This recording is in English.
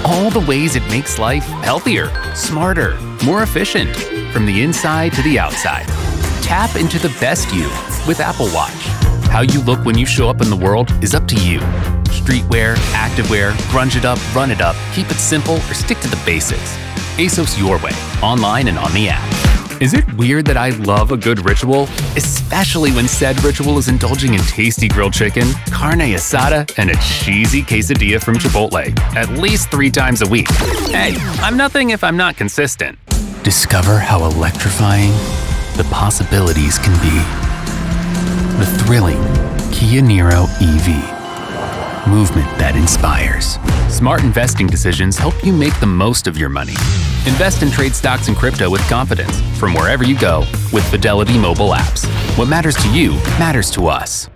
all the ways it makes life healthier, smarter, more efficient, from the inside to the outside. Tap into the best you with Apple Watch. How you look when you show up in the world is up to you. Streetwear, activewear, grunge it up, run it up, keep it simple, or stick to the basics. ASOS your way, online and on the app. Is it weird that I love a good ritual? Especially when said ritual is indulging in tasty grilled chicken, carne asada, and a cheesy quesadilla from Chipotle, at least 3 times a week. Hey, I'm nothing if I'm not consistent. Discover how electrifying the possibilities can be. The thrilling Kia Niro EV. Movement that inspires. Smart investing decisions help you make the most of your money. Invest and trade stocks and crypto with confidence from wherever you go with Fidelity mobile apps. What matters to you matters to us.